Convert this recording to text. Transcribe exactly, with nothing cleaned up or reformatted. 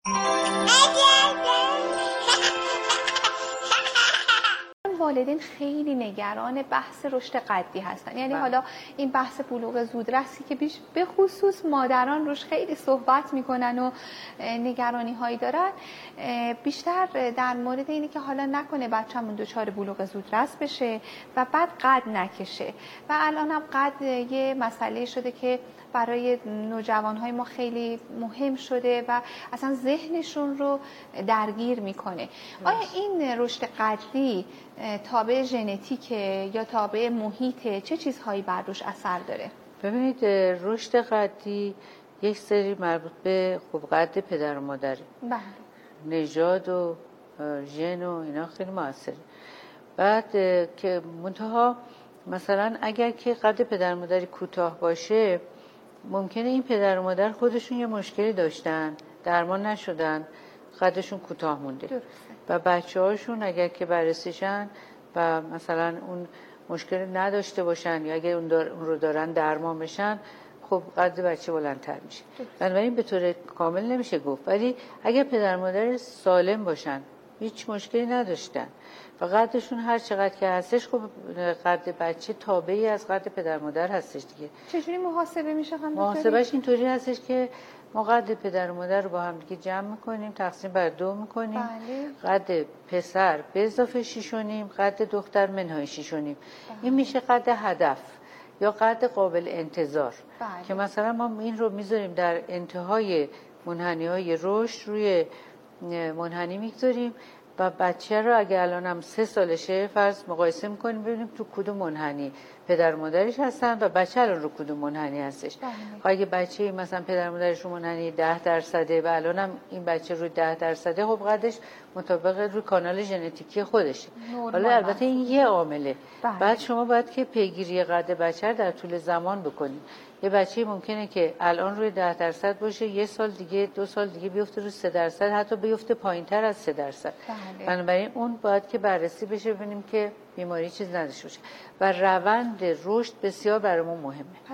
والدین خیلی نگران بحث رشد قدی هستن، یعنی بله. حالا این بحث بلوغ زودرسی که بیش به خصوص مادران روش خیلی صحبت میکنن و نگرانی هایی دارن، بیشتر در مورد اینه که حالا نکنه بچه‌مون دچار بلوغ زودرس بشه و بعد قد نکشه. و الان هم قد یه مسئله شده که برای نوجوانهای ما خیلی مهم شده و اصلا ذهنشون رو درگیر میکنه. آیا این رشد قدی تابع ژنتیکه یا تابع محیطه؟ چه چیزهایی بر روش اثر داره؟ ببینید رشد قدی یک سری مربوط به خب قد پدر و مادره. بله. نژاد و ژن و اینا خیلی موثره. بعد که منتها مثلا اگر که قد پدر و مادری کوتاه باشه، ممکنه این پدر و مادر خودشون یه مشکلی داشتن، درمان نشدن، قدشون کوتاه مونده. درسته. و بچه هاشون اگر که بررسیشن و مثلا اون مشکل نداشته باشن یا اگر اون, دار اون رو دارن درمان بشن، خب قد بچه بلندتر میشه. بنابراین به طور کامل نمیشه گفت، ولی اگر پدر مادر سالم باشن، هیچ مشکلی نداشتن و قدشون هر چقدر که هستش، خب قد بچه تابعی از قد پدر مادر هستش دیگه. چجوری محاسبه میشه خانم دکتر؟ محاسبهش اینطوری هستش که ما قد پدر و مادر رو با هم دیگه جمع میکنیم، تقسیم بر دو میکنیم. بله. قد پسر به اضافه شیش و نیم، قد دختر منهای شیش و نیم. بله. این میشه قد هدف یا قد قابل انتظار. بله. که مثلا ما این رو میذاریم در انتهای منحنی های رشد، روی منحنی میگذاریم و بچه رو اگه الان هم سه سالشه فرض مقایسه میکنیم ببینیم تو کدوم منحنی پدر مادرش هستن و بچه الان رو کدوم منحنی هستش. اگه بچه مثلا پدر مادرش رو منحنی ده درصده و الان هم این بچه روی ده درصده، خب قدش مطابق روی کانال ژنتیکی خودشه. حالا البته این یه عامله. بعد شما باید که پیگیری قد بچه در طول زمان بکنید. یه بچه ممکنه که الان روی ده درصد باشه، یه سال دیگه دو سال دیگه بیفته روی سه درصد، حتی بیفته پایین‌تر از سه درصد. بله. بنابراین اون باید که بررسی بشه ببینیم که بیماری چیز نداشته باشه و روند رشد بسیار برای ما مهمه.